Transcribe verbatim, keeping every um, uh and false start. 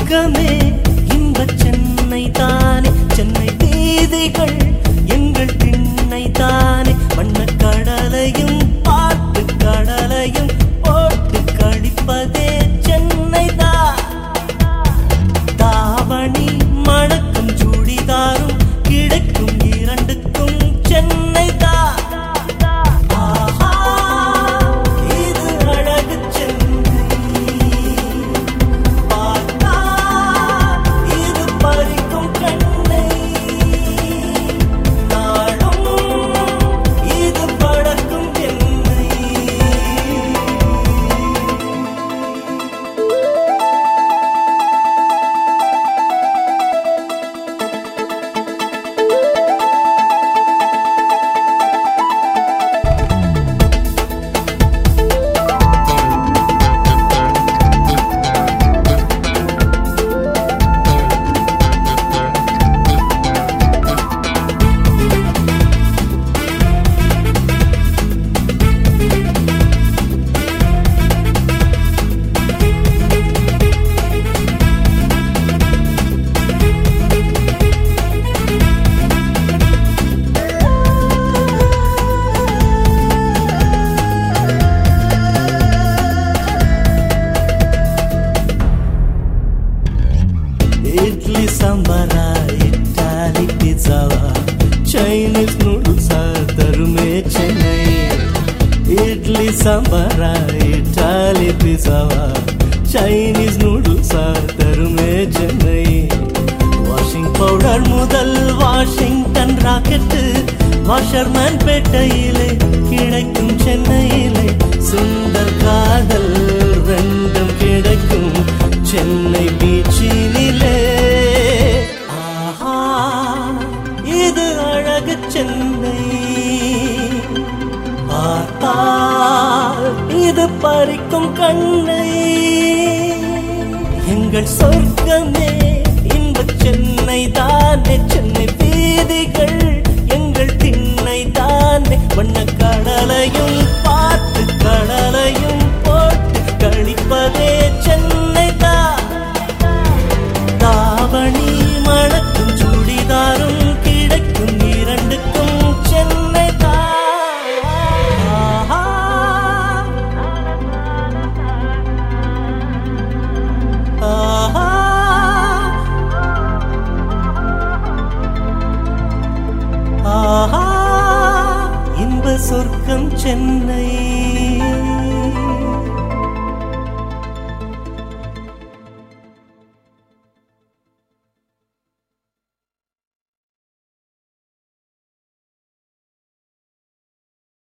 சொர்க்கமே இன்பச் சென்னை தானே, சென்னை வீதிகள் எங்கள் திண்ணை தானே, வண்ணக் கடலையும் பாட்டு கடலையும் போட்டு கழிப்பதே சென்னை தான். தாவணி மணக்கும் சுடிதாரும் கிடைக்கும் இரண்டுக்கும் சென்னை தான். இட்லி சாம்பாரா இட்டாலி பிட்சாவா சைனீஸ் நூடுல்ஸா தருமே சென்னை. இட்லி சாம்பாரா இட்டாலி பிட்சாவா சைனீஸ் நூடுல்ஸா தருமே சென்னை. வாஷிங் பவுடர் முதல் வாஷிங்டன் ராக்கெட்டு வாஷர்மேன் பேட்டையிலே கிடைக்கும் சென்னையிலே. சுந்தர் காதல் ரெண்டும் கிடைக்கும் சென்னை பீச்சினிலே. ஆஹா இது அழகு சென்னை, பார்த்தால் இது பறிக்கும் கண்ணை. எங்கள் சொர்க்கமே இன்பச் சென்னை தானே, சென்னை வீதிகள் எங்கள் திண்ணை தானே, வண்ணக் கடலையும் பாட்டு கடலையும் போட்டு கழிப்பதே சென்னை தான். தாவணி மணக்கும் சுடிதாரும் கிடைக்கும் இரண்டுக்கும் சென்னை தான். ஆஹா ஆஹா ஆஹா இன்ப சொர்க்கம் சென்னை.